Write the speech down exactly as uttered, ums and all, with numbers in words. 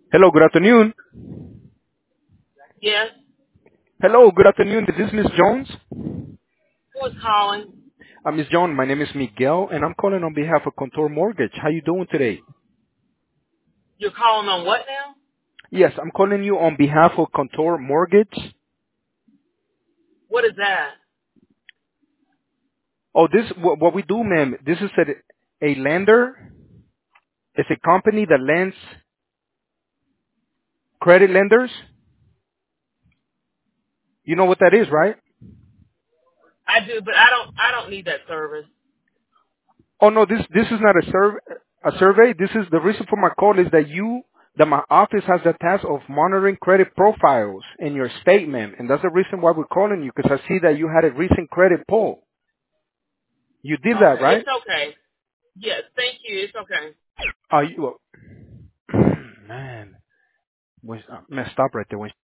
Hello, good afternoon. Yes. Hello, good afternoon. This is Miss Jones. Who is calling? Uh, Miss Jones, my name is Miguel, and I'm calling on behalf of Contour Mortgage. How you doing today? You're calling on what now? Yes, I'm calling you on behalf of Contour Mortgage. What is that? Oh, this what, what we do, ma'am. This is a, a lender. It's a company that lends credit lenders. You know what that is, right? I do, but I don't. I don't need that service. Oh no, this this is not a survey. A survey. This is the reason for my call is that you that my office has the task of monitoring credit profiles in your statement, and that's the reason why we're calling you because I see that you had a recent credit pull. You did that, Okay, right? it's okay. Yes, thank you. It's okay. Uh, you, well, man, was, uh, man, stop right there. When